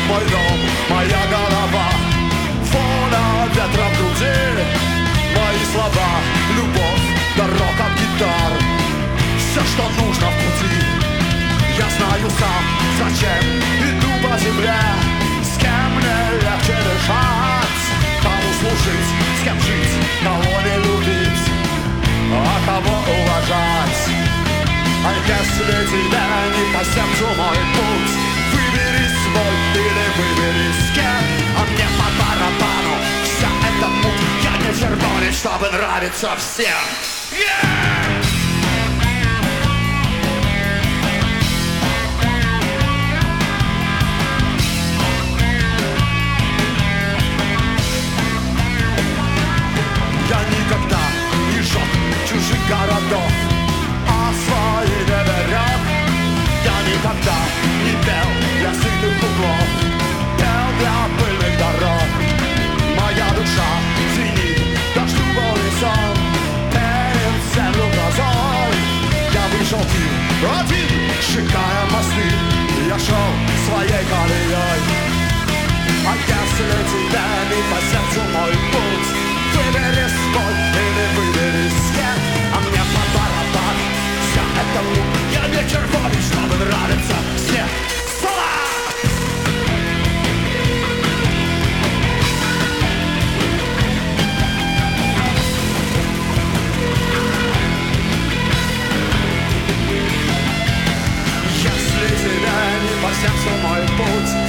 мой дом, моя голова, воля ветра в груди, мои слова, любовь, дорог от гитар, все, что нужно в пути. Я знаю сам, зачем иду по земле, с кем мне легче дышать, кому служить, с кем жить, кого не любить, а кого уважать. А если тебе не по сердцу мой путь, выбери свой или выбери с кем, а мне по барабану вся эта муть. Я не червонец, чтобы нравиться всем. Я никогда не жег чужих городов, а свои не берег. Я никогда не пел для сытых углов, пел для пыльных дорог. Моя душа звенит дождю в унисон, перед землю грозой. Я вышел пил один, сжигая мосты, я шел своей колеей. А если тебе не по сердцу мой путь, выбери свой или выбери с кем, а мне по барабану вся эта муть. Я не червонец, чтобы нравиться всем. Если тебе не по сердцу мой путь,